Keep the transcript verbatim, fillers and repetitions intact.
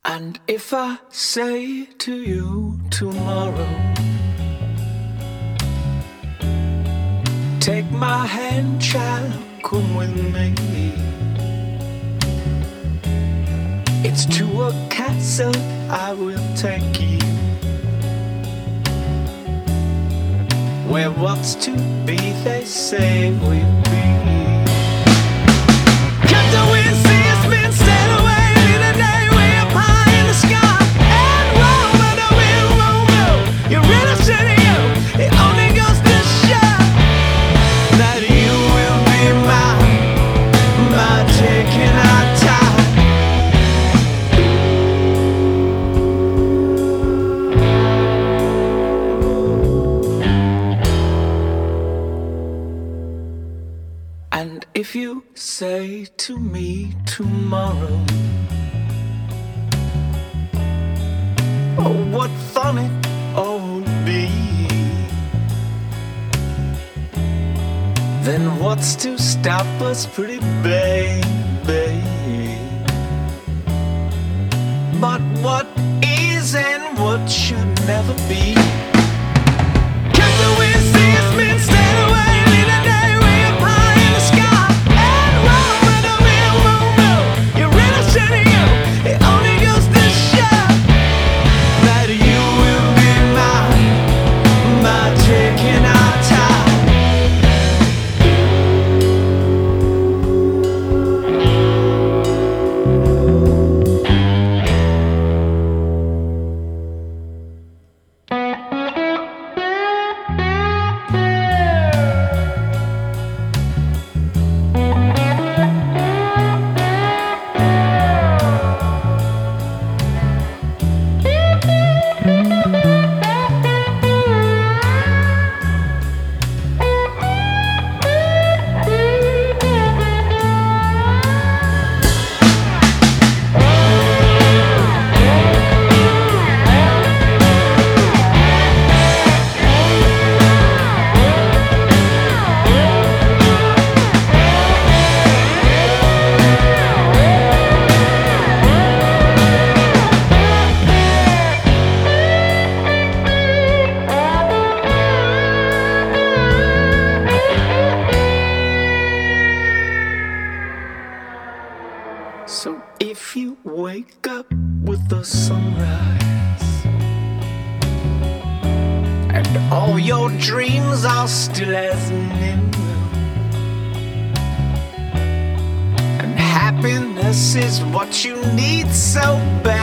And if I say to you tomorrow, take my hand, child, come with me, it's to a castle I will take you, where what's to be, they say, will be. Captain, we see us men sail away in a day way up high in the sky, and roll with the wind, roll, roll. You really said you, it only goes to show that you will be mine, by taking our time. And if you say to me tomorrow, oh, what fun it all would be, then what's to stop us, pretty baby? But what is and what should never be? Can't the wind see us men stand away in a day way up high in the sky, and roll with the wind, roll, roll. You really said you, it only goes to show that you will be mine, by taking our time. So if you wake up with the sunrise, and all your dreams are still as new, and happiness is what you need so bad,